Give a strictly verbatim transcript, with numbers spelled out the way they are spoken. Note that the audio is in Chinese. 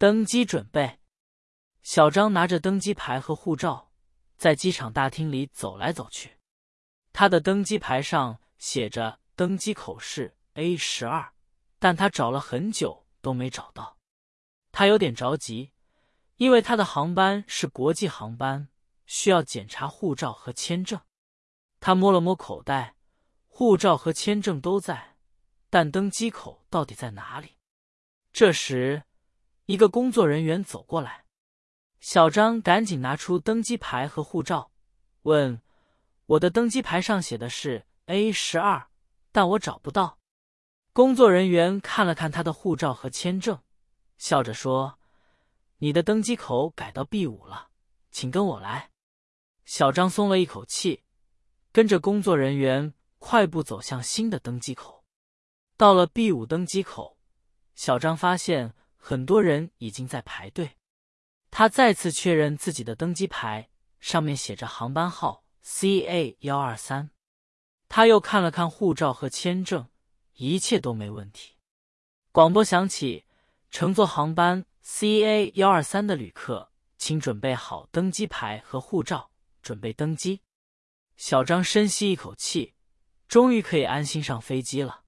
登机准备。小张拿着登机牌和护照，在机场大厅里走来走去。他的登机牌上写着登机口是 A 十二， 但他找了很久都没找到。他有点着急，因为他的航班是国际航班，需要检查护照和签证。他摸了摸口袋，护照和签证都在，但登机口到底在哪里？这时，一个工作人员走过来，小张赶紧拿出登机牌和护照，问：“我的登机牌上写的是 A 十二， 但我找不到。”工作人员看了看他的护照和签证，笑着说：“你的登机口改到 B 五 了，请跟我来。”小张松了一口气，跟着工作人员快步走向新的登机口。到了 B 五 登机口，小张发现很多人已经在排队。他再次确认自己的登机牌上面写着航班号 C A 一二三。他又看了看护照和签证，一切都没问题。广播响起，乘坐航班 C A 一二三的旅客，请准备好登机牌和护照，准备登机。小张深吸一口气，终于可以安心上飞机了。